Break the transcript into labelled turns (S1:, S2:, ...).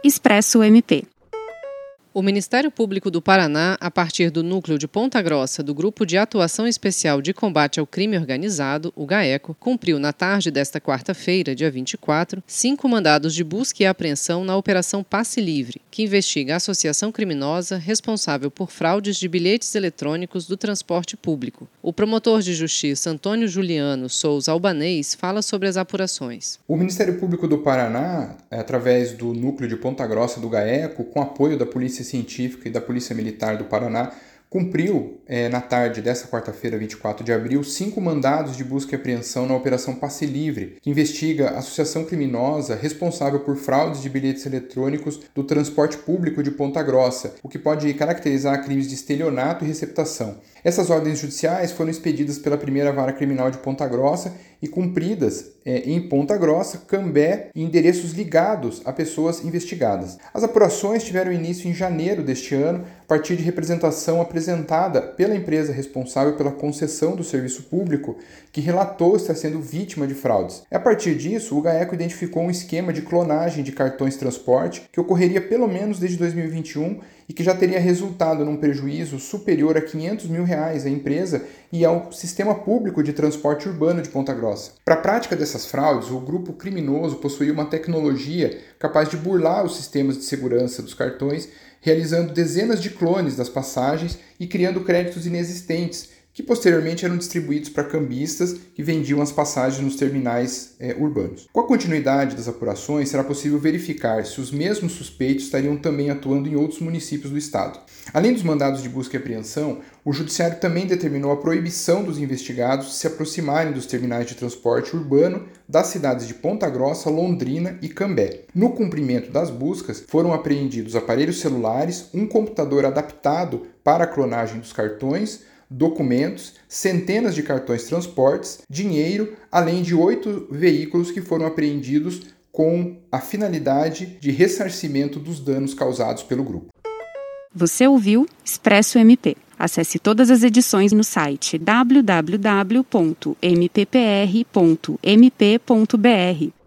S1: Expresso MP.
S2: O Ministério Público do Paraná, a partir do Núcleo de Ponta Grossa do Grupo de Atuação Especial de Combate ao Crime Organizado, o GAECO, cumpriu na tarde desta quarta-feira, dia 24, 5 mandados de busca e apreensão na Operação Passe Livre, que investiga a associação criminosa responsável por fraudes de bilhetes eletrônicos do transporte público. O promotor de justiça Antônio Juliano Souza Albanês fala sobre as apurações.
S3: O Ministério Público do Paraná, através do Núcleo de Ponta Grossa do GAECO, com apoio da Polícia Científica e da Polícia Militar do Paraná, cumpriu, na tarde desta quarta-feira, 24 de abril, 5 mandados de busca e apreensão na Operação Passe Livre, que investiga a associação criminosa responsável por fraudes de bilhetes eletrônicos do transporte público de Ponta Grossa, o que pode caracterizar crimes de estelionato e receptação. Essas ordens judiciais foram expedidas pela primeira Vara Criminal de Ponta Grossa e cumpridas em Ponta Grossa, Cambé e endereços ligados a pessoas investigadas. As apurações tiveram início em janeiro deste ano, a partir de representação apresentada pela empresa responsável pela concessão do serviço público, que relatou estar sendo vítima de fraudes. A partir disso, o GAECO identificou um esquema de clonagem de cartões transporte que ocorreria pelo menos desde 2021 e que já teria resultado num prejuízo superior a R$500 mil à empresa e ao sistema público de transporte urbano de Ponta Grossa. Para a prática dessas fraudes, o grupo criminoso possuía uma tecnologia capaz de burlar os sistemas de segurança dos cartões, realizando dezenas de clones das passagens e criando créditos inexistentes, que posteriormente eram distribuídos para cambistas que vendiam as passagens nos terminais urbanos. Com a continuidade das apurações, será possível verificar se os mesmos suspeitos estariam também atuando em outros municípios do estado. Além dos mandados de busca e apreensão, o Judiciário também determinou a proibição dos investigados de se aproximarem dos terminais de transporte urbano das cidades de Ponta Grossa, Londrina e Cambé. No cumprimento das buscas, foram apreendidos aparelhos celulares, um computador adaptado para a clonagem dos cartões, documentos, centenas de cartões transportes, dinheiro, além de 8 veículos que foram apreendidos com a finalidade de ressarcimento dos danos causados pelo grupo.
S1: Você ouviu Expresso MP. Acesse todas as edições no site www.mppr.mp.br.